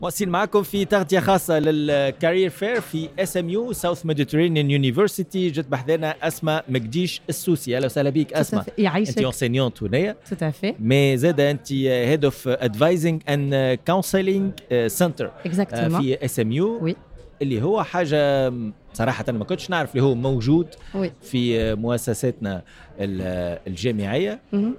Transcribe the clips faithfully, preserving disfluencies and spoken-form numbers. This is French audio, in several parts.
مواصلين معكم في تغطية خاصة للكارير فير في اس ام يو ساوث ميديترينيان يونيفرسيتي. جت بحذانا أسماء مقديش السوسي. اهلا وسهلا بيك أسماء. يعيشك. انت انسينيونت هنايا تتعفي مي زاده انت هيد اوف ادفايزنج اند كونسيلينج سنتر في اس ام يو، اللي هو حاجه صراحه أنا ما كنتش نعرف اللي هو موجود وي. في مؤسساتنا الجامعيه.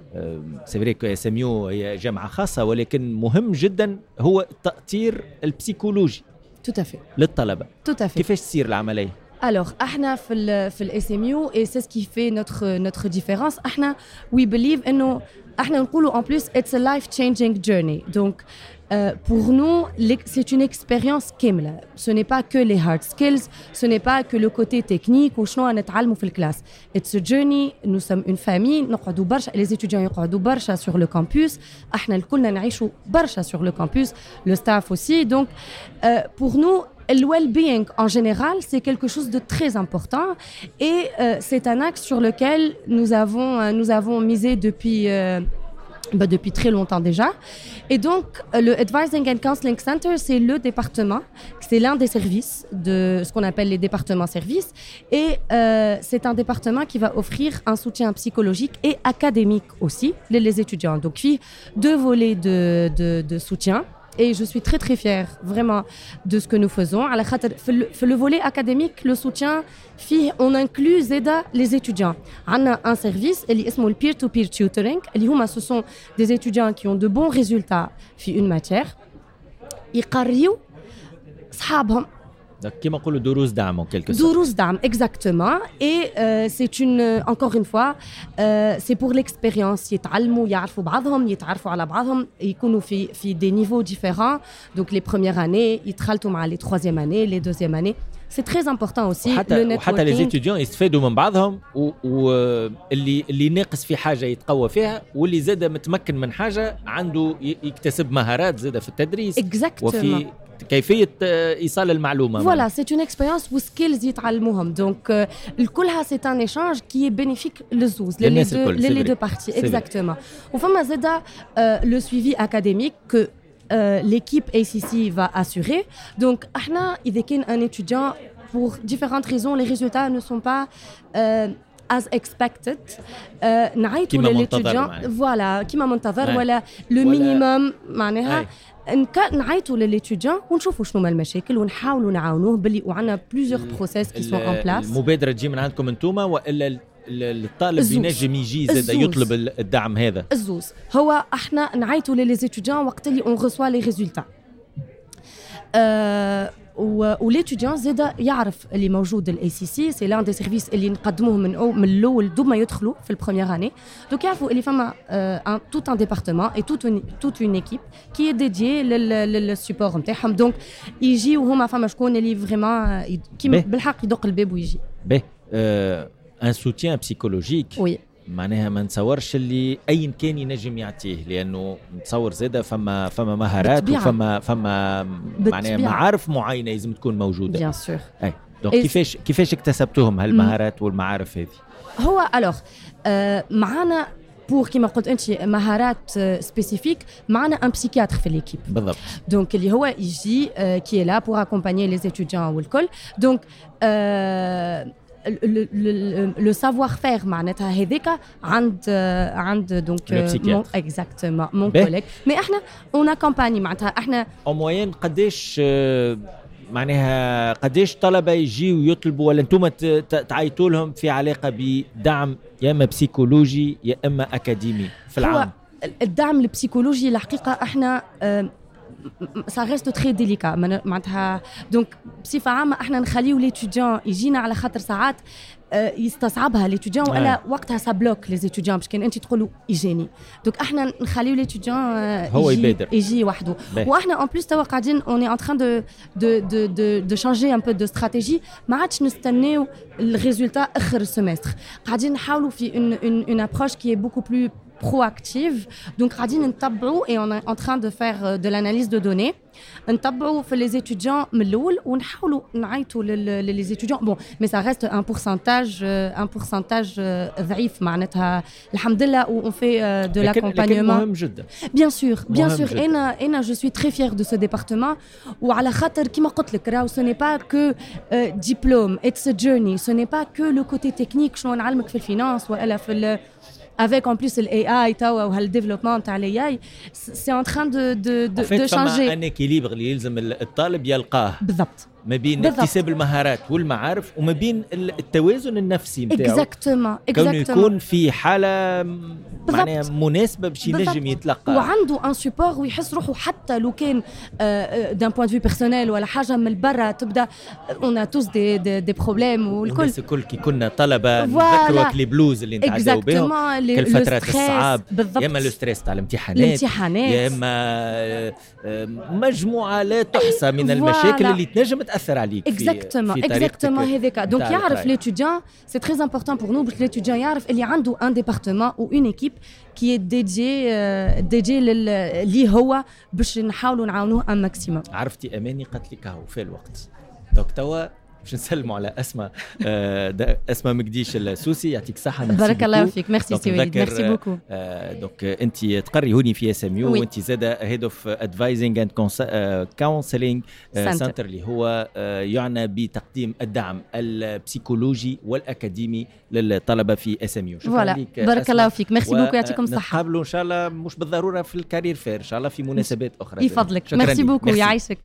سيفريك اس ام يو هي جامعه خاصه، ولكن مهم جدا هو التأطير البسيكولوجي تتعفي للطلبه. تتعفي كيفاش تصير العمليه؟ Alors, احنا في ال في الاس ام يو et c'est ce qui fait notre notre différence. احنا we believe انه احنا نقولوا en plus it's a life changing journey. Donc euh, pour nous c'est une expérience كاملة. Ce n'est pas que les hard skills, ce n'est pas que le côté technique وشنو نتعلموا في الكلاس. It's a journey. Nous sommes une famille. نقعدوا برشا les étudiants يقعدوا برشا sur le campus. احنا الكلنا نعيشوا برشا sur le campus, le staff aussi. Donc euh, pour nous le well-being en général, c'est quelque chose de très important et euh, c'est un axe sur lequel nous avons, euh, nous avons misé depuis, euh, bah, depuis très longtemps déjà. Et donc, euh, le Advising and Counseling Center, c'est le département, c'est l'un des services de ce qu'on appelle les départements services. Et euh, c'est un département qui va offrir un soutien psychologique et académique aussi, les, les étudiants. Donc, il y a deux volets de, de, de soutien. Et je suis très très fière vraiment de ce que nous faisons. À la في le volet académique, le soutien, on inclut زيدا les étudiants. On a un service اللي اسمه le peer to peer tutoring. اللي هما ce sont des étudiants qui ont de bons résultats في une matière. يقريوا صحابهم. كما نقولوا دروس دعم en quelque sorte. دروس دعم exactement. Et euh, c'est une encore une fois euh, c'est pour l'expérience. يتعلموا يعرفوا بعضهم يتعرفوا على بعضهم يكونوا في في des niveaux différents. Donc les premières années يتخلطوا مع les troisième années les deuxième années. C'est très important aussi. وحتى, وحتى les étudiants يستفادوا من بعضهم واللي اللي ناقص في حاجة يتقوى فيها واللي زاد متمكن من حاجة عنده يكتسب مهارات زادة في التدريس. Exactement. وفي كيفية إيصال المعلومة. Voilà, c'est une expérience où skills يتعلموهم. Donc euh, الكلها c'est un échange qui est bénéfique للزوز les deux les, les deux parties. Exactement. وفما زادا euh, le suivi académique que euh, l'équipe A C C va assurer. Donc احنا إذا كان un étudiant pour différentes raisons les résultats ne sont pas euh, as expected euh, نعيطوا للإتيديان voilà كيما منتظر ولا le minimum معناها نعيطوا للإتيديان ونشوفوا شنو ما المشاكل ونحاولوا نعاونوه باللي وعندنا plusieurs process qui sont en place. المبادرة تجي من عندكم انتوما وإلا الطالب ينجم يجي زاد يطلب الدعم هذا؟ الزوز هو احنا نعيطوا للإتيديان وقت اللي on reçoit les résultats. أه وليتيديان زادا يعرف اللي موجود الاي سي سي سي لان دي سيرفيس اللي نقدموه من أو من الاول دوما يدخلوا في البروميير اني. دونك يعرفوا اللي فما ان توت ان ديبارتمون اي توت توت اون ايكيب كي ديديي للسيبور نتاعهم. دونك يجيو هما فما شكون اللي فريمون كيما بالحق يدق الباب ويجي به ان سوتيان بسيكولوجيك. وي معناها ما نتصورش اللي اي كان ينجم يعطيه، لانه نتصور زاده فما فما مهارات وفما فما معناها معارف معينه لازم تكون موجوده. بيان سور. اي دونك كيفاش كيفاش اكتسبتوهم هالمهارات والمعارف هذه؟ هو الوغ آه معانا pour كيما قلت انت مهارات سبيسيفيك معنا ان بسيكياتر في ليكيب بالضبط. دونك اللي هو يجي كي لا بور اكومبانيي لي ستوديون والكل. دونك le, le, le savoir-faire معناتها هذيك عند عند دونك exactement mon collègue. mais احنا on accompagne معناتها احنا au moyen قداش معناها قداش طلبه يجيوا ويطلبوا ولا انتم تعيطوا لهم في علاقه بدعم يا اما بسيكولوجي يا اما اكاديمي في العام؟ هو الدعم البسيكولوجي الحقيقه احنا ça reste très délicat معناتها. دونك بصفه عامه احنا نخليو ليتيديان يجينا على خاطر ساعات يستصعبها ليتيديان ولا وقتها سابلوك لي ستوديان باش كان انت تقولوا يجيني. دونك احنا نخليو ليتيديان هو يبادر يجي وحده. واحنا اون بليس توا قاعدين اون ان تران دو دو دو دو دو شانجي ان بو دو استراتيجي. ما عادش نستناو الريزولتا اخر السيمستر، قاعدين نحاولوا في اون اون ابروش كي بوكو بلو proactive. Donc قاعدين نتبعوا et on est en train de faire de l'analyse de données. نتبعوا في les étudiants من الأول ونحاولوا نعيطوا لل les étudiants. Bon, mais ça reste un pourcentage un pourcentage ضعيف معناتها الحمد لله où on fait de l'accompagnement. مهم جدا. Bien sûr, bien sûr. Et أنا أنا je suis très fière de ce département. وعلى خاطر كما قلت لك راهو ce n'est pas que euh, diplôme, it's a journey. Ce n'est pas que le côté technique شنو نعلمك في الفينانس ولا في ال avec en plus l'A I توا وهال développement تاع l'A I c'est en train de de de, de changer. un équilibre اللي يلزم الطالب يلقاه بالضبط ما بين اكتساب المهارات والمعارف وما بين التوازن النفسي نتاعو. اكزاكتومون كونه يكون في حاله معناها مناسبه باش ينجم يتلقى وعنده ان سوبور ويحس روحه حتى لو كان دان بوين دو بيرسونيل ولا حاجه من برا تبدا اون توس دي دي, دي بروبليم والكل الناس الكل كي كنا طلبه نذكروا لي بلوز اللي نتعداو بهم كالفترات الصعاب يا اما لو ستريس تاع الامتحانات يا اما مجموعه لا تحصى من المشاكل اللي تنجم تاثر عليك exactement exactement هذاك دونك يعرف l'étudiant c'est très important pour nous باش l'étudiant يعرف اللي عنده un département ou une équipe qui est dédié dédié للي هو باش نحاولوا نعاونوه un maximum. عرفتي اماني قالت لك هو في الوقت دوك توا باش نسلموا على اسماء اسماء مقديش السوسي يعطيك الصحه. بارك الله فيك. ميرسي سي وليد ميرسي بوكو. دونك انت تقري هوني في اس ام يو وانت زاده هيد اوف ادفايزنج اند كونسلينج سنتر اللي هو يعنى بتقديم الدعم البسيكولوجي والاكاديمي للطلبه في اس ام يو. شكرا لك بارك الله فيك. ميرسي بوكو يعطيكم الصحه. نقابلوا ان شاء الله مش بالضروره في الكارير فير ان شاء الله في مناسبات اخرى. يفضلك. ميرسي بوكو يعيشك.